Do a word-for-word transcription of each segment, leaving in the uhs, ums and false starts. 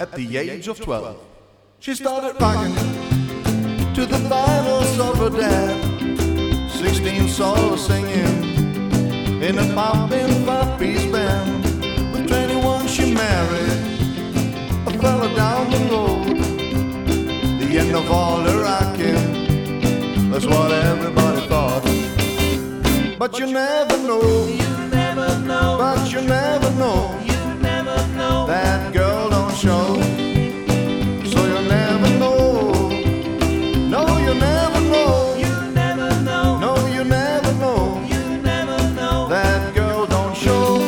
At the age of twelve, she started rocking to the violence of her dad. Sixteen saw her singing in a poppin' five-piece band. With twenty-one she married a fella down the road. The end of all her rocking, that's what everybody thought. But you never know, You never know, but you never know, you never know. that girl don't show. So you never know, no you never know, You never know, no you never know, you never know. that girl don't show.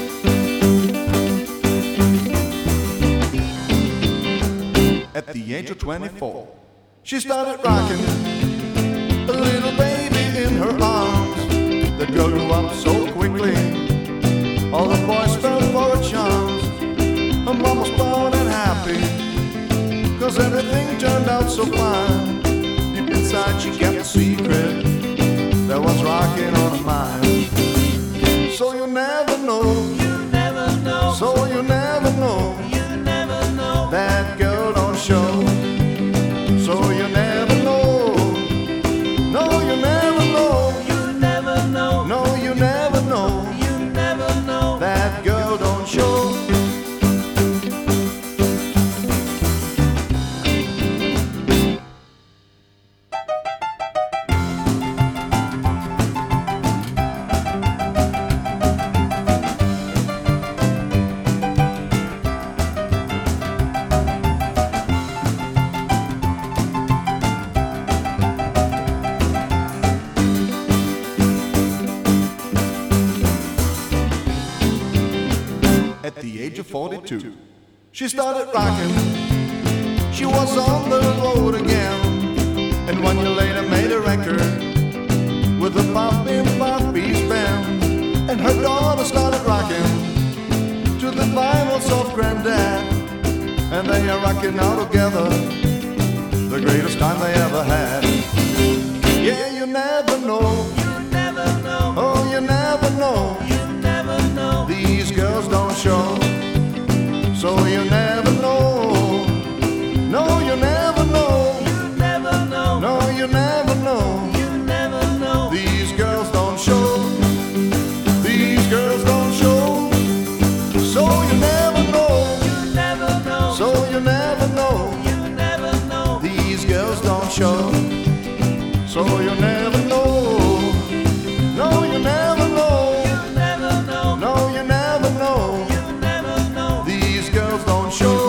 At the age of twenty-four, she started rocking a little baby in her arms. The girl grew up so quickly, all the boys fell for her charms. Her mom was proud and happy, cause everything turned out so fine. Deep inside she kept a secret that was rocking on her mind. So you never know, You never know, so you never know, you never know. that girl don't show. So you never know, no you never know, You never know, no you never know, you never know. that girl don't show. At the age of forty-two, she started rocking. She was on the road again, and one year later made a record with a poppin' five-piece band. And her daughter started rocking to the vinyls of Granddad, and they are rocking now together, the greatest time they ever had. Yeah, you never know, You never know, oh you never know, you never know. these girls don't show. So you never know, no you never know, You never know, no you never know, you never know. these girls don't show, these girls don't show. So you never know, You never know, so you never know, you never know. these girls don't show. So you never know, no you never know, You never know, no you never know, you never know. these girls don't show.